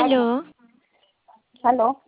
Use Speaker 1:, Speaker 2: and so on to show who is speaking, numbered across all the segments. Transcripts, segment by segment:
Speaker 1: Aló,
Speaker 2: Aló,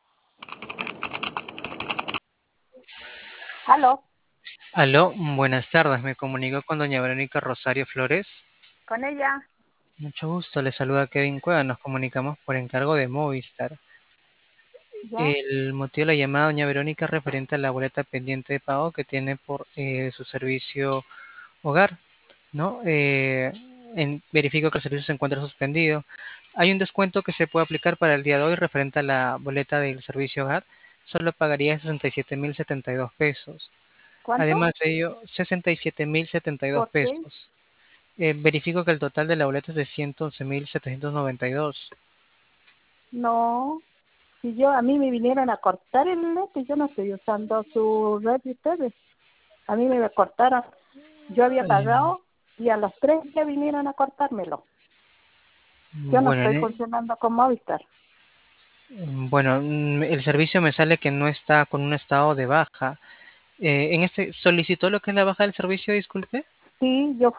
Speaker 2: aló,
Speaker 3: Aló, buenas tardes. Me comunico con doña Verónica Rosario Flores.
Speaker 2: con ella,
Speaker 3: Mucho gusto, le saluda Kevin Cueva. Nos comunicamos por encargo de Movistar.
Speaker 2: ya.
Speaker 3: El motivo de la llamada, doña Verónica, es referente a la boleta pendiente de pago que tiene por su servicio hogar, ¿no? Verifico que el servicio se encuentra suspendido. Hay un descuento que se puede aplicar para el día de hoy referente a la boleta del servicio hogar. Solo pagaría 67.072 pesos.
Speaker 2: ¿Cuánto?
Speaker 3: Además de ello, 67.072
Speaker 2: ¿Por qué?
Speaker 3: pesos. Verifico que el total de la boleta es de 111.792.
Speaker 2: No, si yo a mí me vinieron a cortar el lente, yo no estoy usando su red de ustedes. A mí me cortaron, yo había
Speaker 3: Eh,
Speaker 2: pagado y a los 3 días vinieron a cortármelo. Yo no
Speaker 3: bueno,
Speaker 2: estoy funcionando con Movistar.
Speaker 3: el servicio me sale que no está con un estado de baja. ¿Solicitó lo que es la baja del servicio, disculpe?
Speaker 2: Sí, yo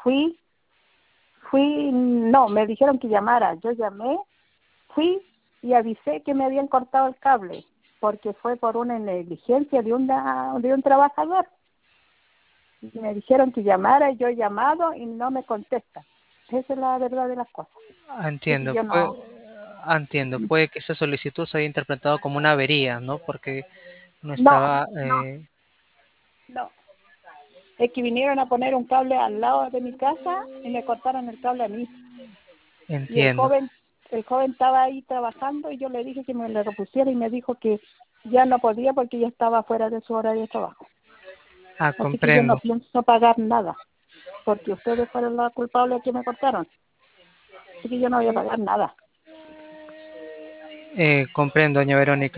Speaker 2: no, me dijeron que llamara. Yo llamé, fui y avisé que me habían cortado el cable, porque fue por una negligencia de un trabajador. Y me dijeron que llamara, y yo he llamado y no me contestan. Esa es la verdad de las cosas. Así que
Speaker 3: Entiendo,
Speaker 2: yo no,
Speaker 3: entiendo. Puede que esta solicitud se haya interpretado como una avería, ¿no? Porque no
Speaker 2: no,
Speaker 3: estaba,
Speaker 2: no, no. Es que vinieron a poner un cable al lado de mi casa y me cortaron el cable a mí. Y
Speaker 3: entiendo.
Speaker 2: el joven estaba ahí trabajando y yo le dije que me lo repusiera y me dijo que ya no podía porque ya estaba fuera de su horario de trabajo.
Speaker 3: Ah,
Speaker 2: Así que yo no
Speaker 3: comprendo.
Speaker 2: pienso pagar nada, porque ustedes fueron los culpables que me cortaron. Así que yo no voy a pagar nada.
Speaker 3: Comprendo, doña Verónica.